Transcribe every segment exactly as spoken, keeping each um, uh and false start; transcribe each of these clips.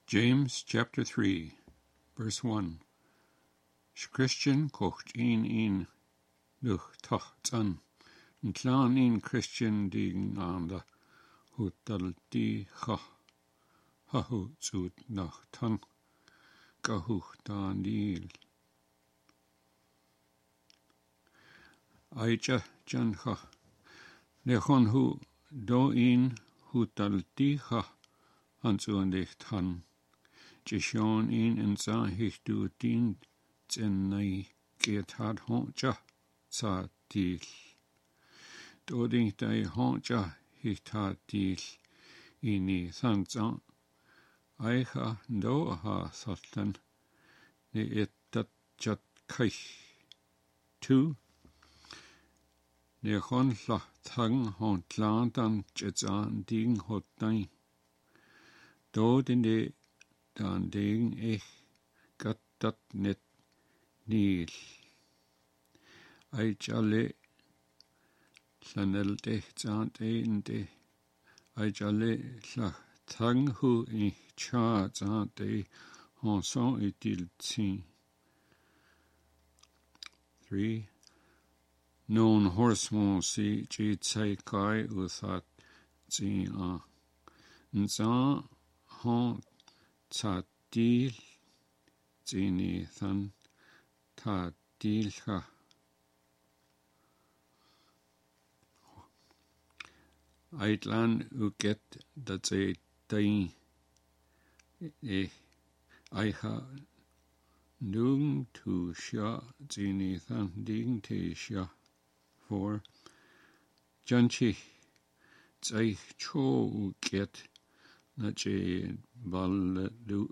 James chapter three, verse one. Christian kocht in in luch tocht an, en klan in Christian digen anda, hutdal di cha, hahu zut nach tan, gahuch da nil. Aija jan cha, nechon hu do in hutdal di cha, hans uan dich tan. Jishon in en sa hich du din zen nai geet had honja sa dil. Do ding dai honja hich had dil ini san zan. Aicha do ha satan ne et dat jat kaich. Tu ne hon la tang hon tlan dan jetzan ding hot dain. Do din de dan ding ich gat dat net nil. Ai jale llanel de zan de de. Ai jale la tang hu i cha zan de hon son i dil tsin. Three. Non horseman si ji tsai kai uthat zin a. Nzan hon ta dil zini than ta dil ha. Aitlan uget dat ze dain e aiha nung tu sha zini than ding te sha. Four. Janchi zai cho uget na je bal du.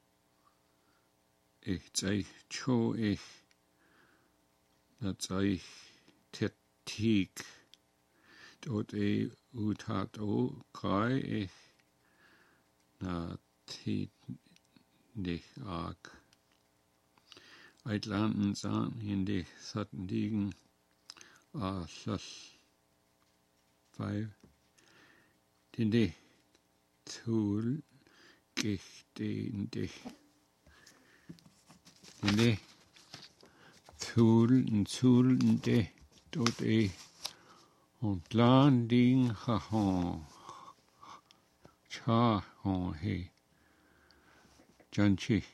Ich zai cho ich na zai tet teak dort e utat o kai ich na tit dich ag. Eitlanden san in dich satten digen a slas. Five. Den dich tul gicht in dich. Ne tul en tul en de dot e on plan ding ha hon cha hon he janchi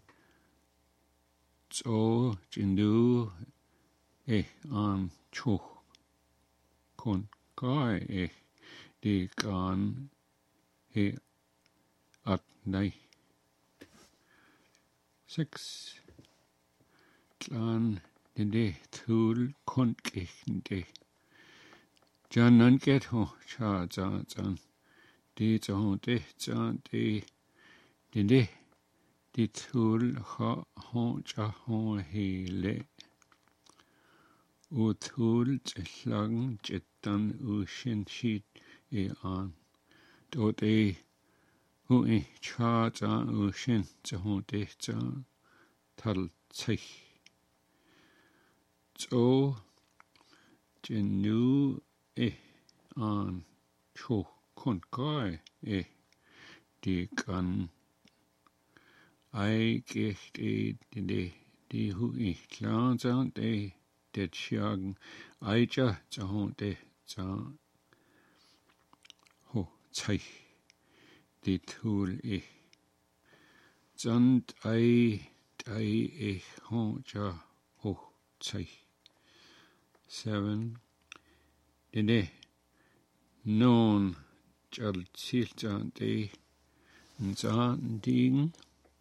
so jindu e an chu kon kai e de kan he at nei. Six. Tlan den de tul kon kichen de. Jan nan get ho cha zan zan. De zan de zan de. Den de de tul ha ho cha ho he le. U tul zlang jetan u shin shit e an. Dot e hu e cha zan u shin zan de zan tal zich. So genu e an cho kon kai e de kan ai gecht e de de hu e klar zan de det sjagen aija zan de zan ho tsai de tul e zan ai ai e ho ja ho tsai. Seven. Dene non jal siltan de nzan ding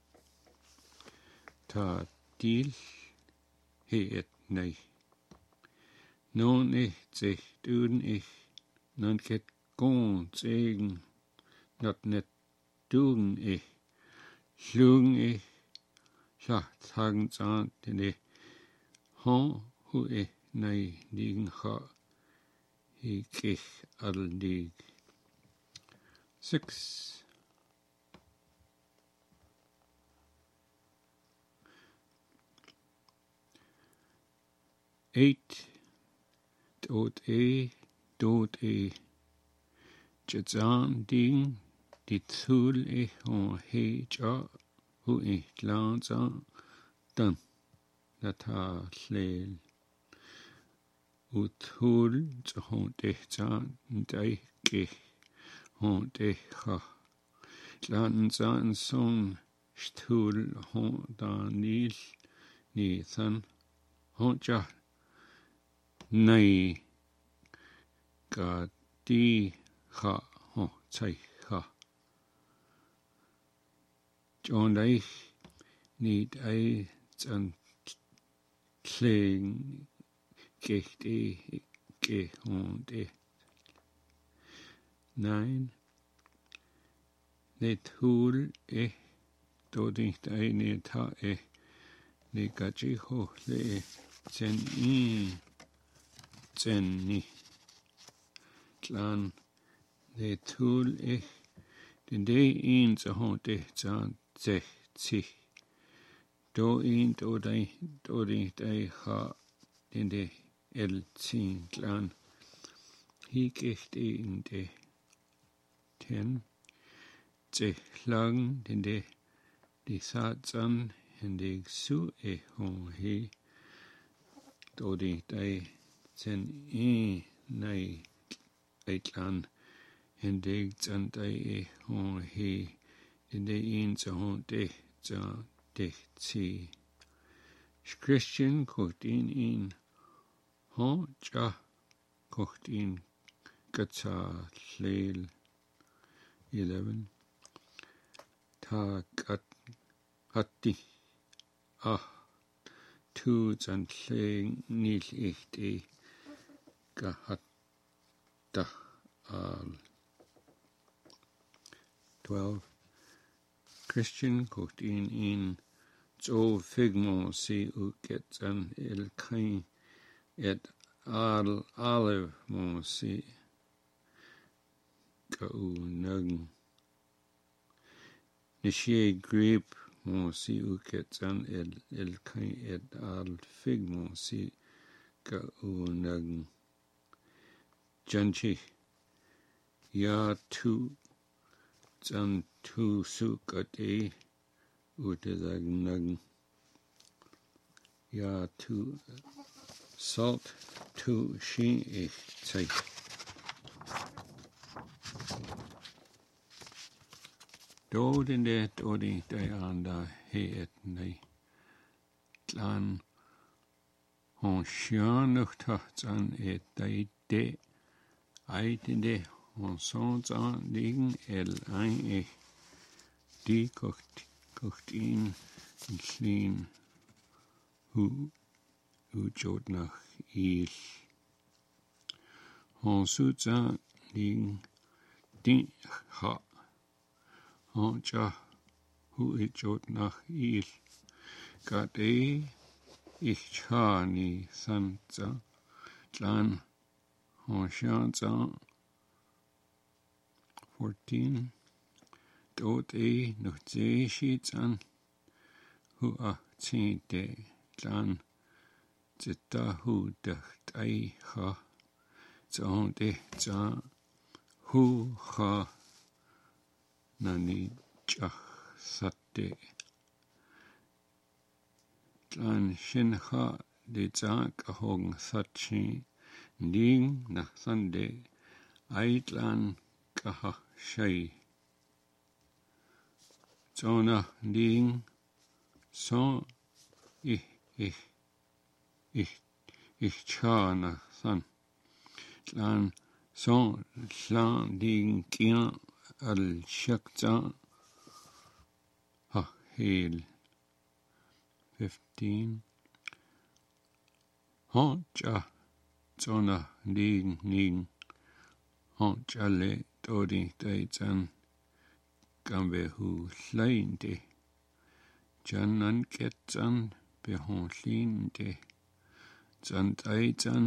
ta dil he et nei. Non ich zich dun ich non ket gon zegen not net dun ich lung ich ja sagen zan dene hon hu e nei ding ha he kich al dig. Six. Eight. Dot e dot e jetzan ding dit thul e hon he ja hu e glanza dan lata llel ut thul to hon de zan dei ge hon de ha glan zan son stul hon da nil ni than hon ja nei ga di ha hon tai ha John Leich need I and kling gecht e ge hon de nein net hul e do nicht eine ta e ne gachi ho le zen i zen ni klan net hul e den de in så hon de zan zech zich do in do dei do dei ha den de el zin klan hi gecht in de ten ze lang den de de satsan en de su e hon he do dei zen i nei e klan en de zan dei e hon he in de in så hon de så de ti Christian kocht in in hon ja kocht in gata llel eleven ta gat hatti ah tu zan lleng nil echt e gahatta al twelve Christian kocht in in zo figmo si uket an el kain et al olive mo si ka u nung nishe grip mo si uket an el el kain et al figmo si ka u nung janchi ya tu zan tu sukate utedag ya tu salt tu shi ich zei do den de do de de anda he et nei klan hon sjön noch tacht an et de de ai den de hon sånt an liegen el ein ich die kocht kocht in in clean hu hu jod nach il hon sutza liegen din ha hon ja hu it jod nach il gat e ich cha ni sanza klan hon shanza fourteen dot e noch ze sheets an hu a tin de klan zeta hu dacht ai ha zo de za hu ha nani chach satte klan shin ha de za ka hong satchi ning nach sande ai klan ka ha shai zona ning so ich ich ich ich chana san klan so klan ding kia al shakta ha hel fifteen ha cha zona ning ning ha chale dodi deitan gambe hu leinde janan ketsan behonlinde zan deitan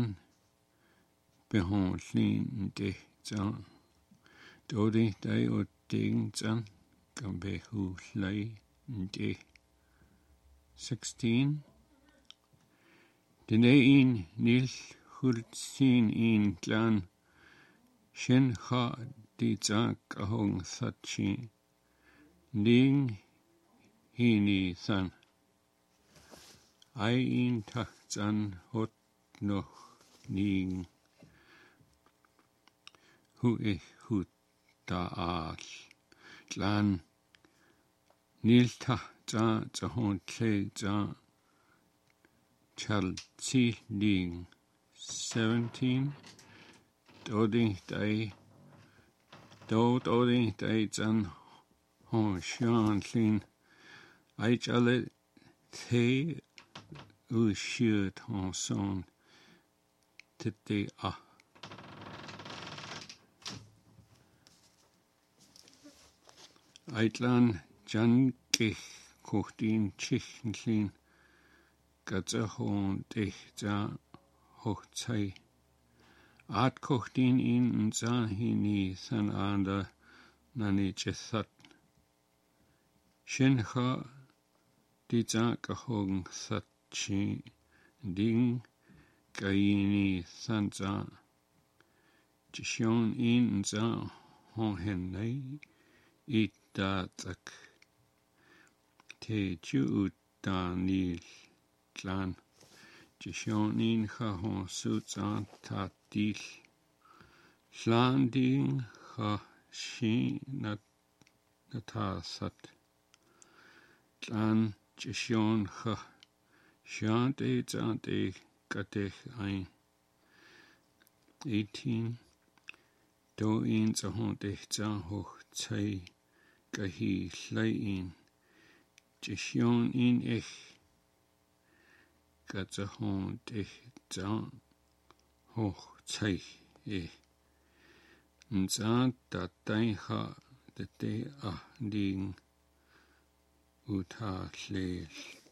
behonlinde zan dodi dei o ding zan gambe hu leinde sixteen den ein nil hultsin in klan shen ha di tak ahong thatchi ning hini than ai in tachtan hot noch ning hu ich hut da al tlan nil ta ta ta hon tle ta chal ti ning seventeen doding day do doding day tan hon shan llun ai chale te u shirt hon son tete a Eitlan jan gich kochtin chichlin gatsa hon dich za hochzei Art kochtin in za hini san anda nani chethat Shincha di za kahong thatchi ding kaini san za Jishon in za hon henei it da tak te ju danil clan Jishonin ha hon sutan tatil landing ha shi nat natasat clan Jishon ha shante zante katech ein eighteen do in za hon dich za hoch zai kahi llain Jishon in ich gatsa hon dich za hoch zai e nza da dai ha de te a ding uta llel